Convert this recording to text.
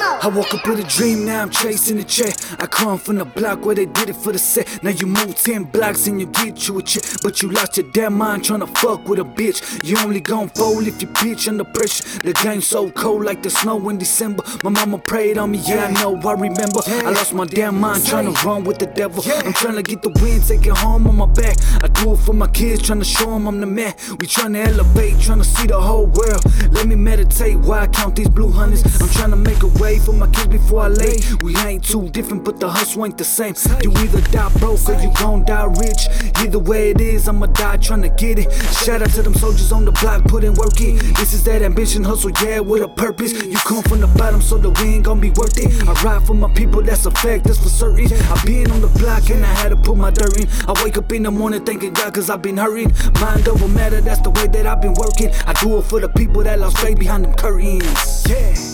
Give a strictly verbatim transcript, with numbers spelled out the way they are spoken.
I woke up with a dream, now I'm chasing the check. I come from the block where they did it for the set. Now you move ten blocks and you get you a check, but you lost your damn mind tryna fuck with a bitch. You only gon' fold if you bitch under pressure. The game's so cold like the snow in December. My mama prayed on me, yeah I know, I remember. I lost my damn mind tryna run with the devil. I'm tryna get the wind, take it home on my back. I do it for my kids, tryna show them I'm the man. We tryna elevate, tryna see the whole world. Let me meditate while I count these blue hundreds. I'm tryna make a way for my kids before I lay. We ain't too different, but the hustle ain't the same. You either die broke or you gon' die rich. Either way it is, I'ma die tryna get it. Shout out to them soldiers on the block, put in work it. This is that ambition, hustle, yeah, with a purpose. You come from the bottom, so the win gon' be worth it. I ride for my people, that's a fact, that's for certain. I been on the block and I had to put my dirt in. I wake up in the morning thanking God cause I've been hurting. Mind over matter, that's the way that I've been working. I do it for the people that lost faith behind them curtains. Yeah.